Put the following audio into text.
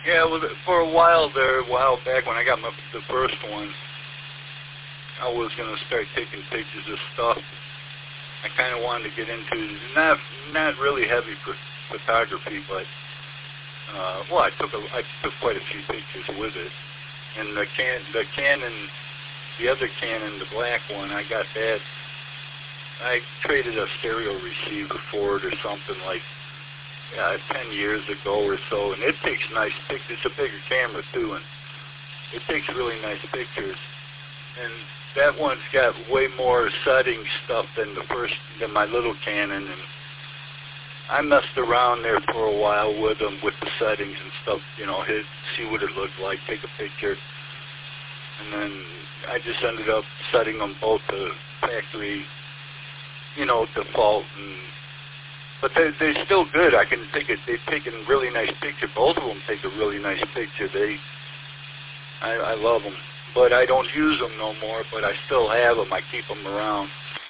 Yeah, well, for a while there, a while back when I got the first one, I was going to start taking pictures of stuff. I kind of wanted to get into not really heavy photography, but well, I took quite a few pictures with it. And the Canon, the other Canon, the black one, I got that. I traded a stereo receiver for it or something like 10 years ago or so, and it takes nice pictures. It's a bigger camera too, and it takes really nice pictures. And that one's got way more setting stuff than my little Canon, and I messed around there for a while with them, with the settings and stuff, see what it looked like, take a picture, and then I just ended up setting them both to factory, default, but they're still good. I can take it. They've taken a really nice picture. Both of them take a really nice picture. I love them, but I don't use them no more. But I still have them. I keep them around.